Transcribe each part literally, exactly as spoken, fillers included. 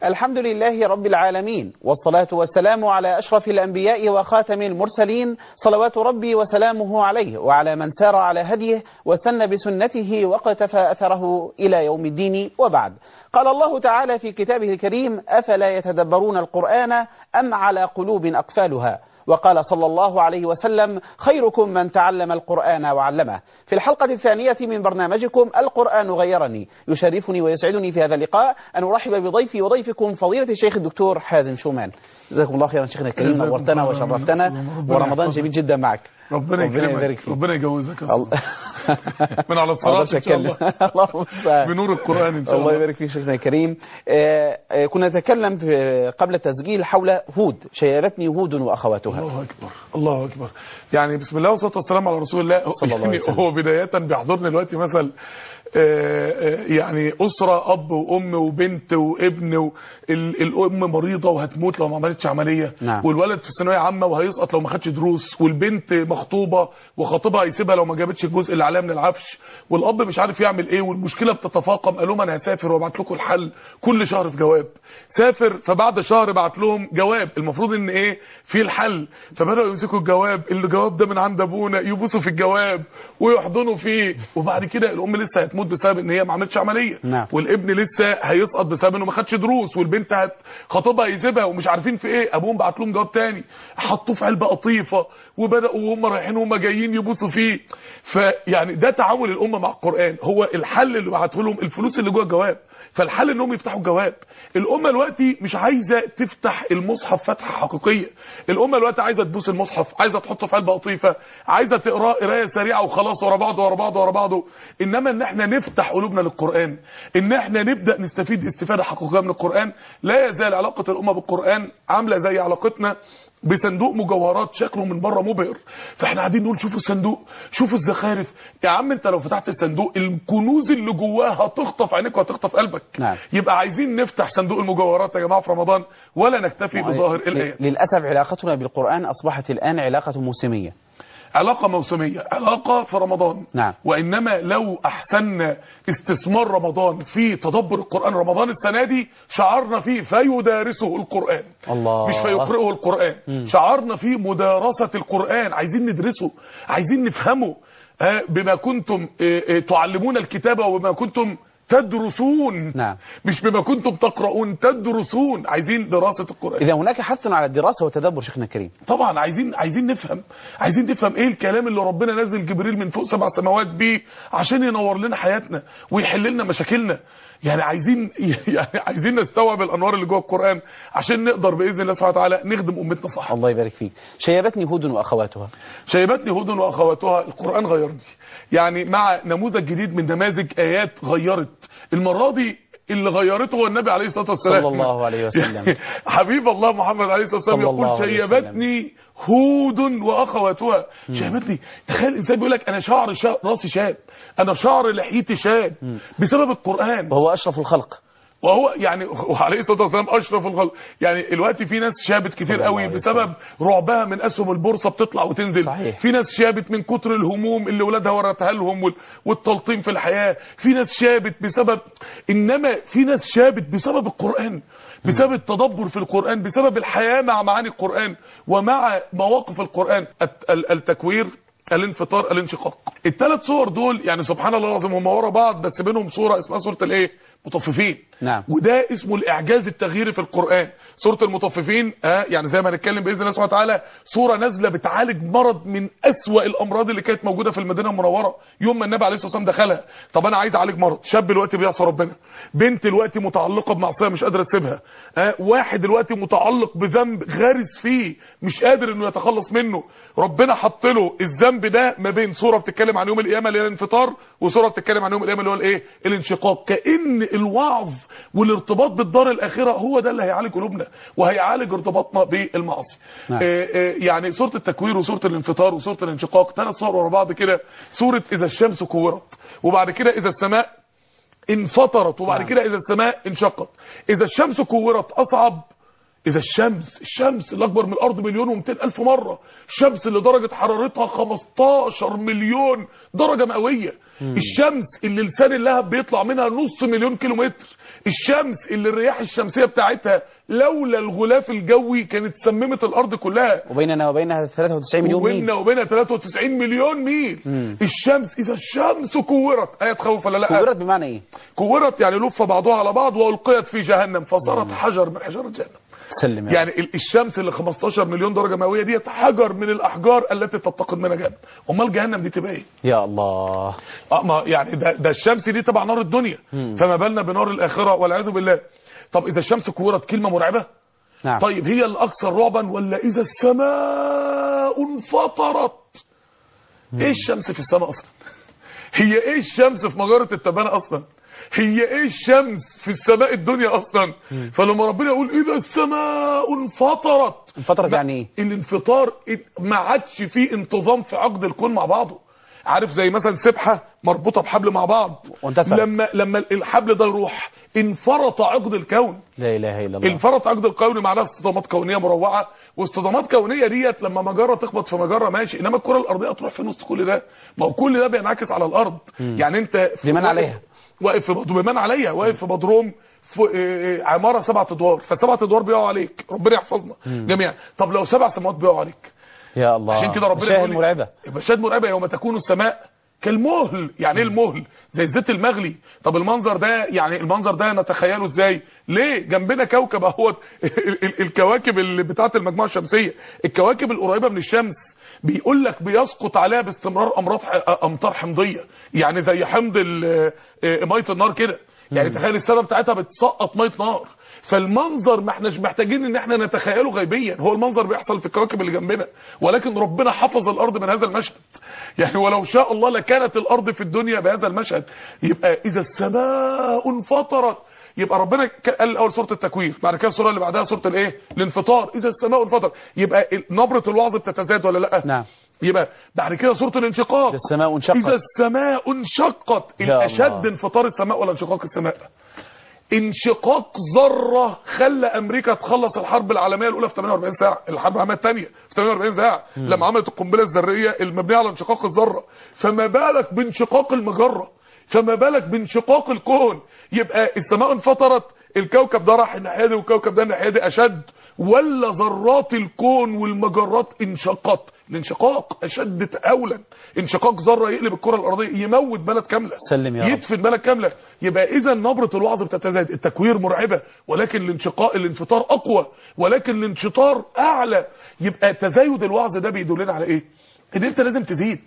الحمد لله رب العالمين، والصلاة والسلام على أشرف الأنبياء وخاتم المرسلين، صلوات ربي وسلامه عليه وعلى من سار على هديه واستنى بسنته واقتفى أثره إلى يوم الدين. وبعد، قال الله تعالى في كتابه الكريم: أفلا يتدبرون القرآن أم على قلوب أقفالها؟ وقال صلى الله عليه وسلم: خيركم من تعلم القرآن وعلمه. في الحلقة الثانية من برنامجكم القرآن غيرني، يشرفني ويسعدني في هذا اللقاء أن أرحب بضيفي وضيفكم فضيلة الشيخ الدكتور حازم شومان. جزاكم الله خيرا شيخنا الكريم، نورتنا وشرفتنا، ورمضان جميل جدا معك. ربنا يبارك فيك، ربنا يجوزك من على الصراط ان شاء الله. اللهم بنور القرآن ان شاء الله. الله يبارك فيك شيخنا الكريم. آه آه كنا نتكلم قبل التسجيل حول هود، شيبتني هود واخواتها. الله اكبر الله اكبر. يعني بسم الله والصلاه والسلام على رسول الله صلى الله عليه وسلم. هو بدايه بيحضرني دلوقتي مثل يعني أسرة أب وأم وبنت وابن، الأم مريضة وهتموت لو ما عملتش عملية، نعم. والولد في الثانوية عامة وهيسقط لو ما خدش دروس، والبنت مخطوبة وخطيبها هيسيبها لو ما جابتش الجزء اللي عليها من العفش، والأب مش عارف يعمل إيه، والمشكلة بتتفاقم. قالوا لهم أنا هسافر وابعت لكم الحل كل شهر في جواب. سافر، فبعد شهر بعت لهم جواب المفروض إن إيه في الحل، فبدأوا يمسكوا الجواب، الجواب ده من عند أبونا، يبوسوا في الجواب ويحضنوا فيه، وبعد كده الأم لسه هتموت بسبب ان هي ما عملتش عمليه، نعم. والابن لسه هيسقط بسبب انه ما خدش دروس، والبنت خطيبها هيسيبها ومش عارفين في ايه. ابوهم بعت لهم جواب تاني، حطوه في علبه قطيفه، وبداوا وهم رايحين وهم جايين يبوسوا فيه. فيعني ده تعامل الامه مع القران، هو الحل اللي بعته لهم الفلوس اللي جوه الجواب، فالحل انهم يفتحوا الجواب. الامه دلوقتي مش عايزه تفتح المصحف فتحه حقيقيه، الامه دلوقتي عايزه تبوس المصحف، عايزه تحطه في علبه قطيفه، عايزه تقراه قرايه سريعه وخلاص ورا بعض ورا بعض ورا بعضه. انما ان احنا نفتح قلوبنا للقرآن، ان احنا نبدأ نستفيد استفادة حقيقية من القرآن، لا يزال علاقة الأمة بالقرآن عاملة زي علاقتنا بصندوق مجوهرات شكله من بره مبهر، فاحنا قاعدين نقول شوفوا الصندوق، شوفوا الزخارف. يا عم انت لو فتحت الصندوق الكنوز اللي جواه هتخطف عينيك وهتخطف قلبك. نعم. يبقى عايزين نفتح صندوق المجوهرات يا جماعه في رمضان، ولا نكتفي بظاهر الايات. للاسف علاقتنا بالقرآن اصبحت الان علاقة موسمية، علاقة موسمية، علاقة في رمضان. نعم. وإنما لو أحسننا استثمار رمضان في تدبر القرآن، رمضان السنة دي شعرنا فيه فيدارسه القرآن، الله. مش فيقرئه القرآن. م. شعرنا فيه مدارسة القرآن، عايزين ندرسه، عايزين نفهمه. بما كنتم تعلمون الكتاب وبما كنتم تدرسون. نعم. مش بما كنتم تقرؤون، تدرسون. عايزين دراسة القرآن. إذا هناك حث على الدراسة والتدبر شيخنا الكريم. طبعا عايزين عايزين نفهم، عايزين نفهم ايه الكلام اللي ربنا نزل جبريل من فوق سبع سماوات بيه عشان ينور لنا حياتنا ويحل لنا مشاكلنا. يعني عايزين يعني عايزين نستوعب الانوار اللي جوه القرآن عشان نقدر باذن الله سبحانه وتعالى نخدم امتنا صح. الله يبارك فيك. شيبتني هود واخواتها. شيبتني هود واخواتها، القرآن غيرني. يعني مع نموذج جديد من نماذج ايات غيرت. المره دي اللي غيرته هو النبي عليه الصلاه والسلام صلى الله عليه وسلم. حبيب الله محمد عليه الصلاه والسلام يقول شيبتني هود واخواتها. شيبتني، تخيل انسان بيقول لك انا شعر شا... راسي شاب، انا شعر لحيتي شاب بسبب القرآن، وهو اشرف الخلق، وهو يعني وعليه الصلاه والسلام اشرف الخلق. يعني الوقت في ناس شابت كتير قوي بسبب رعبها من اسهم البورصه بتطلع وتنزل. صحيح. في ناس شابت من كتر الهموم اللي ولادها ورثها لهم والتلطيم في الحياه. في ناس شابت بسبب، انما في ناس شابت بسبب القرآن، بسبب التدبر في القرآن، بسبب الحياه مع معاني القرآن ومع مواقف القرآن. التكوير، الانفطار، الانشقاق. الثلاث صور دول يعني سبحان الله العظيم هم ورا بعض، بس بينهم صوره اسمها صوره الايه؟ مطففين. نعم. وده اسمه الاعجاز التغييري في القرآن. سوره المطففين اه يعني زي ما هنتكلم باذن الله سبحانه وتعالى، سوره نازله بتعالج مرض من اسوأ الامراض اللي كانت موجوده في المدينه المنوره يوم ما النبي عليه الصلاه والسلام دخلها. طب انا عايز اعالج مرض، شاب دلوقتي بيعصى ربنا، بنت دلوقتي متعلقه بمعصيه مش قادره تسيبها، اه واحد دلوقتي متعلق بذنب غارس فيه مش قادر انه يتخلص منه، ربنا حط له الذنب ده ما بين سوره بتتكلم عن يوم القيامه اللي هي الانفطار، وسوره بتتكلم عن يوم القيامه اللي هو الايه؟ الانشقاق. كأن الوعظ والارتباط بالدار الاخره هو ده اللي هيعالج قلوبنا وهيعالج ارتباطنا بالمعاصي. نعم. آآ آآ يعني سوره التكوير وسوره الانفطار وسوره الانشقاق ثلاث صور ورا بعض كده. سوره اذا الشمس كورت، وبعد كده اذا السماء انفطرت، وبعد نعم. كده اذا السماء انشقت. اذا الشمس كورت اصعب اذا الشمس الشمس اللي اكبر من الارض مليون ومئتين الف مره، الشمس اللي درجه حرارتها خمستاشر مليون درجه مئويه، الشمس اللي لسان اللهب بيطلع منها نص مليون كيلومتر، الشمس اللي الرياح الشمسيه بتاعتها لولا الغلاف الجوي كانت سممت الارض كلها، وبيننا وبينها ثلاثة وتسعين مليون ميل، وبيننا وبينها ثلاثة وتسعين مليون ميل. مم. الشمس اذا الشمس كورت، ايه تخوف ولا لا؟ كورت بمعنى ايه؟ كورت يعني لف بعضها على بعض والقيت في جهنم فصارت حجر من حجاره جهنم. سلم يعني الشمس اللي خمستاشر مليون درجه مئويه ديت حجر من الاحجار التي تتقد منها جهنم. امال جهنم دي تبقى ايه؟ يا الله. اه ما يعني ده, ده الشمس دي تبع نار الدنيا، مم. فما بالنا بنار الاخره والعياذ بالله. طب اذا الشمس كورت كلمه مرعبه. نعم. طيب هي الاكثر رعبا ولا اذا السماء انفطرت؟ مم. ايه الشمس في السماء اصلا؟ هي ايه الشمس في مجره التبانه اصلا؟ هي ايه الشمس في السماء الدنيا اصلا؟ مم. فلما ربنا يقول اذا السماء انفطرت، انفطرت يعني ايه؟ الانفطار ما عادش فيه انتظام في عقد الكون مع بعضه. عارف زي مثلا سبحه مربوطه بحبل مع بعض، وانتفرت. لما لما الحبل ده يروح انفرط عقد الكون. لا اله الا الله. انفرط عقد الكون معناها اصطدامات كونيه مروعه، واصطدامات كونيه ديت لما مجره تخبط في مجره ماشي، انما الكره الارضيه تروح في نص كل ده، ما هو كل ده بينعكس على الارض. مم. يعني انت بمن عليها واقف في بمن عليها واقف في بدروم في عماره سبعة ادوار، فسبعة ادوار بيقعوا عليك، ربنا يحفظنا جميعا. طب لو سبع سماوات بيقعوا عليك، يا الله. عشان كده ربنا مشاهد مرعبه. مشاهد مرعبه يوم تكون السماء كالمهل. يعني ايه المهل؟ زي الزيت المغلي. طب المنظر ده يعني المنظر ده نتخيله ازاي؟ ليه جنبنا كوكب اهوت الكواكب اللي بتاعه المجموعه الشمسيه، الكواكب القريبه من الشمس بيقول لك بيسقط عليها باستمرار امراض امطار حمضيه، يعني زي حمض ميه النار كده. يعني تخيل السنه بتاعتها بتسقط ميه نار. فالمنظر ما احناش محتاجين ان احنا نتخيله غيبيا، هو المنظر بيحصل في الكواكب اللي جنبنا، ولكن ربنا حفظ الارض من هذا المشهد. يعني ولو شاء الله لكانت الارض في الدنيا بهذا المشهد. يبقى اذا السماء انفطرت، يبقى ربنا قال اول سوره التكوير، بعد كده السوره اللي بعدها سوره الايه؟ الانفطار. اذا السماء انفطرت، يبقى نبره الوعظ بتتزايد ولا لا؟ نعم. يبقى بعد كده سوره الانشقاق، السماء انشقت. اذا السماء انشقت، الاشد انفطار السماء ولا انشقاق السماء؟ انشقاق ذره خلى امريكا تخلص الحرب العالميه الاولى في ثمانية وأربعين ساعه، الحرب العالميه الثانيه في ثمانية وأربعين ساعه مم. لما عملت القنبله الذريه المبنيه على انشقاق الذره. فما بالك بانشقاق المجره، فما بالك بانشقاق الكون. يبقى السماء انفطرت، الكوكب ده راح الناحيه دي والكوكب ده الناحيه دي اشد، ولا ذرات الكون والمجرات انشقت؟ الانشقاق اشد تأولا. انشقاق ذره يقلب الكره الارضيه، يموت بلد كامله، سلم يا رب. يدفن بلد كامله. يبقى اذا نبره الوعظ بتتزايد، التكوير مرعبه ولكن الانشقاق الانفطار اقوى، ولكن الانشطار اعلى. يبقى تزايد الوعظ ده بيدلنا على ايه؟ ان انت لازم تزيد،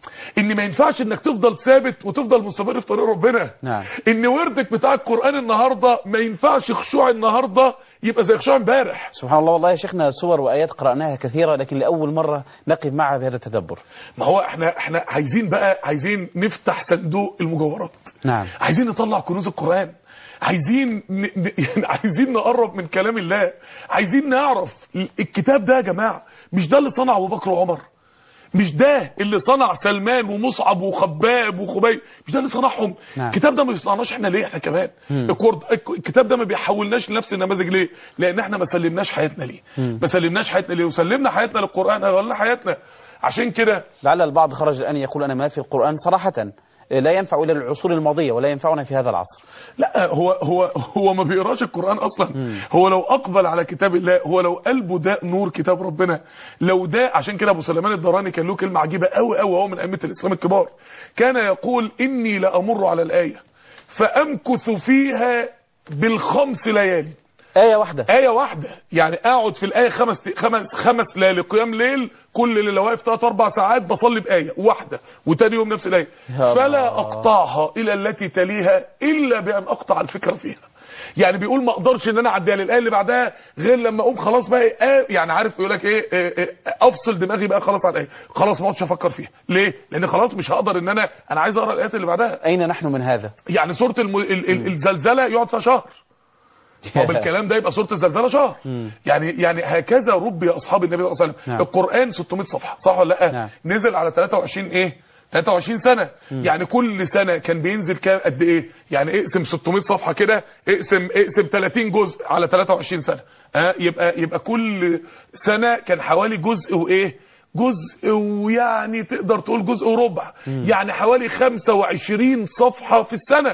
ان ما ينفعش انك تفضل ثابت وتفضل مستمر في طريق ربنا. نعم. ان وردك بتاع القرآن النهارده ما ينفعش خشوع النهارده يبقى زي خشوع امبارح. سبحان الله. والله يا شيخنا صور وايات قرأناها كثيرة، لكن لاول مرة نقف معها بهذا التدبر. ما هو احنا احنا عايزين بقى عايزين نفتح صندوق المجوهرات. نعم. عايزين نطلع كنوز القرآن، عايزين ن... يعني عايزين نقرب من كلام الله، عايزين نعرف الكتاب ده يا جماعه مش ده اللي صنع ابو بكر وعمر، مش ده اللي صنع سلمان ومصعب وخباب وخبيب، مش ده اللي صنعهم. نعم. الكتاب ده ما بيصنعناش احنا ليه؟ احنا كمان الكتاب ده ما بيحولناش لنفس النماذج ليه؟ لان احنا ما سلمناش حياتنا ليه. ما سلمناش حياتنا ليه؟ وسلمنا حياتنا للقرآن، غيرنا حياتنا. عشان كده لعل البعض خرج الان يقول انا ما في القرآن صراحة لا ينفع الى العصور الماضيه ولا ينفعنا في هذا العصر. لا هو هو هو ما بيقراش القرآن اصلا. مم. هو لو اقبل على كتاب الله، هو لو قلبه ده نور كتاب ربنا، لو ده. عشان كده ابو سليمان الدراني كان له كلمه عجيبه قوي قوي، هو من ائمه الاسلام الكبار، كان يقول اني لامر على الايه فامكث فيها بالخمس ليالي. آية واحدة آية واحدة، يعني اقعد في الآية خمس خمس خمس ليالي قيام ليل، كل ليلة واقف ثلاث أربع ساعات بصلي بآية واحدة، وتاني يوم نفس الآية، فلا أقطعها إلى التي تليها إلا بأن أقطع الفكرة فيها. يعني بيقول ما اقدرش ان انا اعديها للآية اللي بعدها غير لما اقوم خلاص بقى إيه، يعني عارف يقول لك ايه, إيه, إيه افصل دماغي بقى خلاص عن الآية، خلاص ما اقعدش افكر فيها. ليه؟ لان خلاص مش هقدر ان انا انا عايز اقرا الآيات اللي بعدها. اين نحن من هذا؟ يعني سورة الم... ال... ال... الزلزلة يقعد فيها شهر. طب الكلام ده يبقى سورة الزلزلة شهر. مم. يعني يعني هكذا ربي اصحاب النبي صلى الله عليه وسلم. نعم. القرآن ستمائة صفحة صح ولا لا؟ نعم. نزل على ثلاثة وعشرين ايه تلاتة وعشرين سنة. م. يعني كل سنة كان بينزل كام قد ايه؟ يعني اقسم ستمائة صفحة كده، اقسم اقسم تلاتين جزء على تلاتة وعشرين سنة. اه يبقى يبقى كل سنة كان حوالي جزء وايه؟ جزء ويعني تقدر تقول جزء وربع. م. يعني حوالي خمسة وعشرين صفحة في السنة.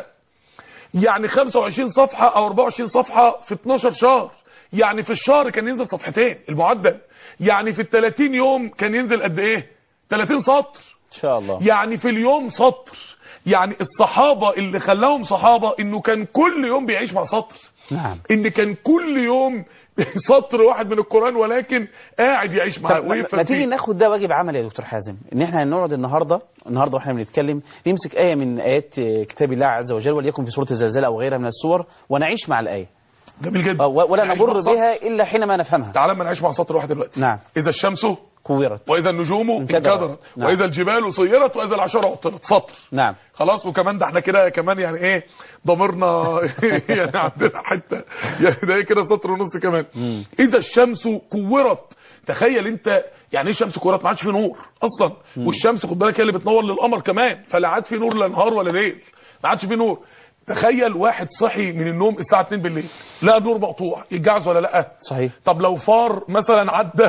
يعني خمسة وعشرين صفحة او اربعة وعشرين صفحة في اتناشر شهر. يعني في الشهر كان ينزل صفحتين المعدل. يعني في ال تلاتين يوم كان ينزل قد ايه؟ تلاتين سطر ان شاء الله. يعني في اليوم سطر. يعني الصحابة اللي خلاهم صحابة انه كان كل يوم بيعيش مع سطر. نعم. ان كان كل يوم سطر واحد من القرآن ولكن قاعد يعيش معاه ويفهم. ما تيجي ناخد ده واجب عمل يا دكتور حازم، ان احنا هنقعد النهارده النهارده واحنا بنتكلم نمسك آية من آيات كتاب الله عز وجل، وليكن في سورة الزلزال او غيرها من السور، ونعيش مع الآية. جميل جدا. ولا نمر بها الا حينما نفهمها. تعال ما نعيش مع سطر واحد دلوقتي. نعم. اذا الشمس كورت، واذا النجوم انكدرت، نعم. واذا الجبال سيرت، واذا العشار عطلت. سطر. نعم. خلاص. وكمان ده احنا كده كمان يعني ايه ضميرنا يعني عندنا حته يعني ده كده سطر ونص كمان. مم. اذا الشمس كورت. تخيل انت يعني ايه الشمس كورت؟ ما عادش في نور اصلا. مم. والشمس خد بالك هي اللي بتنور للقمر كمان، فلا عاد في نور لا نهار ولا ليل، ما عادش في نور. تخيل واحد صحي من النوم الساعه اتنين بالليل لقى نور مقطوع، يتجعز ولا لا؟ صحيح. طب لو فار مثلا عدى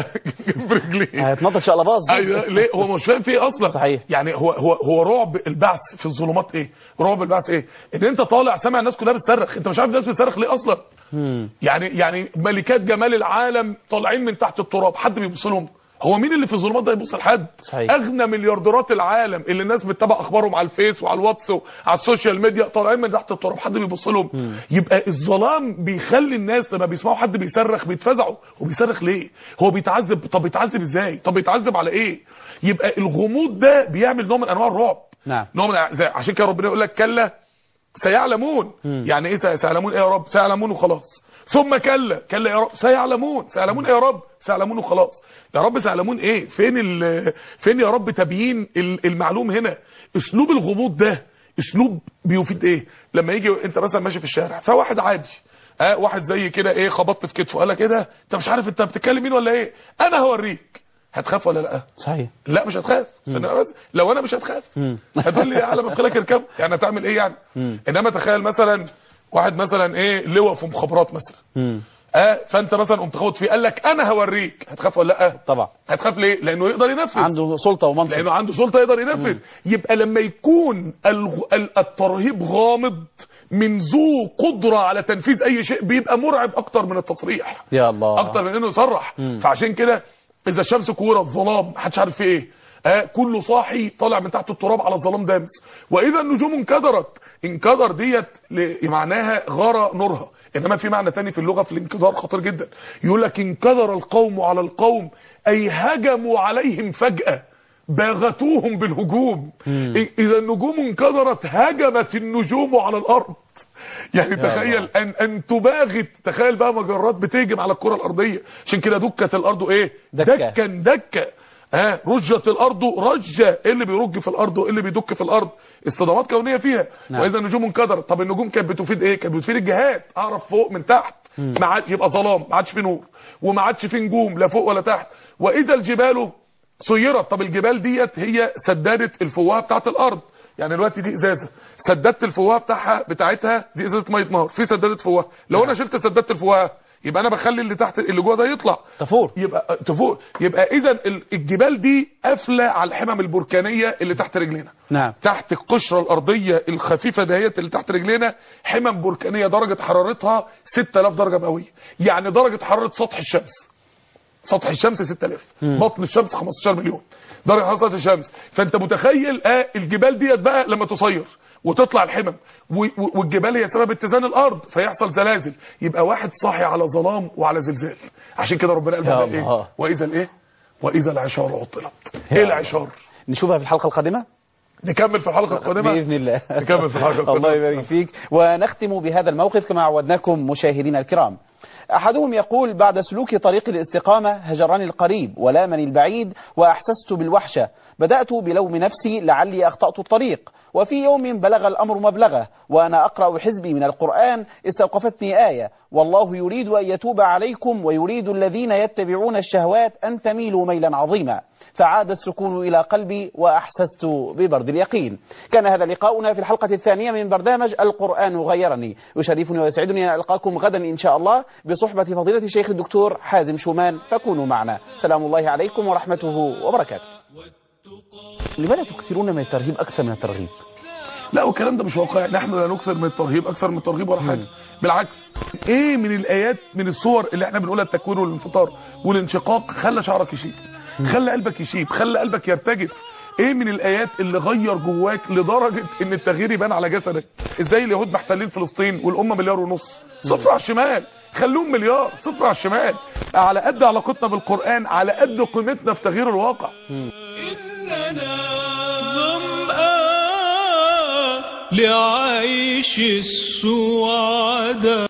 برجليه هيتنطط شقلباظ. ايوه ليه؟ هو مش فاهم فيه اصلا. صحيح. يعني هو هو هو رعب البعث في الظلمات ايه؟ رعب البعث ايه؟ ان انت طالع سامع الناس كلها بتصرخ، انت مش عارف الناس بتصرخ ليه اصلا. مم. يعني يعني ملكات جمال العالم طالعين من تحت التراب، حد بيبص لهم؟ هو مين اللي في الظلمات ده يبص لحد؟ صحيح. اغنى مليارديرات العالم اللي الناس بتتابع اخبارهم على الفيس وعلى الواتس وعلى السوشيال ميديا طالعين من تحت التراب، حد بيبص لهم؟ مم. يبقى الظلام بيخلي الناس لما بيسمعوا حد بيصرخ بيتفزعوا. هو بيصرخ ليه؟ هو بيتعذب. طب بيتعذب ازاي؟ طب بيتعذب على ايه؟ يبقى الغموض ده بيعمل نوع من انواع الرعب. نعم. نوع من زي عشان كده ربنا يقول لك كلا سيعلمون. مم. يعني ايه سيعلمون؟ ايه يا رب؟ سيعلمون وخلاص. ثم كلا كلا يا رب سيعلمون. سيعلمون ايه يا رب؟ سيعلمون وخلاص. يا رب سيعلمون ايه؟ فين ال... فين يا رب تبيين المعلوم هنا؟ اسلوب الغموض ده اسلوب بيفيد ايه؟ لما يجي انت مثلا ماشي في الشارع فواحد عادي اه واحد زي كده ايه خبطت في كتفه، قال لك ايه ده؟ انت مش عارف انت بتتكلم مين ولا ايه؟ انا هوريك. هتخاف ولا لا؟ صحيح. لا مش هتخاف. لو انا مش هتخاف هتقول لي على ما تخليك اركب، يعني هتعمل ايه يعني؟ مم. انما تخيل مثلا واحد مثلا ايه لواء في مخابرات مثلا مم. اه فانت مثلا قمت خبط فيه قال لك انا هوريك، هتخاف ولا لا؟ طبعا هتخاف ليه؟ لانه يقدر ينفذ، عنده سلطه ومنصب، لانه عنده سلطه يقدر ينفذ. مم. يبقى لما يكون الترهيب غامض من ذو قدره على تنفيذ اي شيء بيبقى مرعب اكتر من التصريح. يا الله. اكتر من انه يصرح. مم. فعشان كده اذا الشمس كورت ظلام محدش عارف في ايه، آه كله صاحي طالع من تحت التراب على الظلام دامس. واذا النجوم انكدرت. انكدر ديت معناها غار نورها، انما في معنى تاني في اللغه في الانكدار خطير جدا. يقول لك انكدر القوم على القوم اي هجموا عليهم فجاه باغتوهم بالهجوم. مم. اذا النجوم انكدرت هجمت النجوم على الارض. يعني تخيل ان ان تباغت. تخيل بقى مجرات بتهجم على الكره الارضيه. عشان كده دكت الارض ايه؟ دكه دكا دكه. ها رجت الارض رجه. ايه اللي بيرج في الارض وايه اللي بيدك في الارض؟ اصطدامات كونيه فيها. نعم. واذا النجوم انكدرت. طب النجوم كانت بتفيد ايه؟ كانت بتفيد الجهات، اعرف فوق من تحت. ما عادش يبقى ظلام، ما عادش في نور وما عادش في نجوم لا فوق ولا تحت. واذا الجبال سيرت. طب الجبال ديت هي سداده الفوهه بتاعت الارض. يعني دلوقتي دي ازازه سدادة الفوهه بتاعها بتاعتها دي ازازه ميه نار في سداده فوهه. لو نعم. انا شلت سداده الفوهه يبقى انا بخلي اللي تحت اللي جوه ده يطلع تفور. يبقى تفور. يبقى اذا الجبال دي قافله على الحمم البركانيه اللي تحت رجلينا. نعم. تحت القشره الارضيه الخفيفه دهيت اللي تحت رجلينا حمم بركانيه درجه حرارتها ستة آلاف درجه مئويه. يعني درجه حراره سطح الشمس. سطح الشمس ستة آلاف. بطن الشمس خمستاشر مليون درجه حراره سطح الشمس. فانت متخيل اه الجبال ديت بقى لما تصير وتطلع الحمم والجبال هي سبب اتزان الارض فيحصل زلازل. يبقى واحد صاحي على ظلام وعلى زلزال. عشان كده ربنا قال بقى ايه؟ واذا الايه؟ واذا العشار عطلت. ايه العشار؟ نشوفها في الحلقه القادمه. نكمل في الحلقه القادمه باذن الله. نكمل في الحلقه القادمه. الله يبارك فيك. ونختم بهذا الموقف كما عودناكم مشاهدينا الكرام. أحدهم يقول: بعد سلوك طريق الاستقامة هجرني القريب ولامني البعيد وأحسست بالوحشة بدأت بلوم نفسي لعلي أخطأت الطريق، وفي يوم بلغ الأمر مبلغه وأنا أقرأ حزبي من القرآن استوقفتني آية: والله يريد أن يتوب عليكم ويريد الذين يتبعون الشهوات أن تميلوا ميلا عظيما. فعاد السكون إلى قلبي وأحسست ببرد اليقين. كان هذا لقاؤنا في الحلقة الثانية من برنامج القرآن غيرني. يشرفني ويسعدني أن ألقاكم غدا إن شاء الله بصحبة فضيلة الشيخ الدكتور حازم شومان، فكونوا معنا. سلام الله عليكم ورحمته وبركاته. لماذا تكثرون من الترهيب أكثر من الترغيب؟ لا، والكلام ده مش واقعي. نحن لا نكثر من الترهيب اكثر من الترغيب ولا حاجه، بالعكس. ايه من الايات من الصور اللي احنا بنقولها التكوير والانفطار والانشقاق خلى شعرك يشيب، خلى قلبك يشيب، خلى قلبك يرتجف؟ ايه من الايات اللي غير جواك لدرجه ان التغيير يبان على جسدك؟ ازاي اليهود محتلين فلسطين والامه مليار ونص، صفر على الشمال، خلوهم مليار، صفر على الشمال. على قد علاقتنا بالقران على قد قيمتنا في تغيير الواقع. إننا ظمآن لعيش السعداء.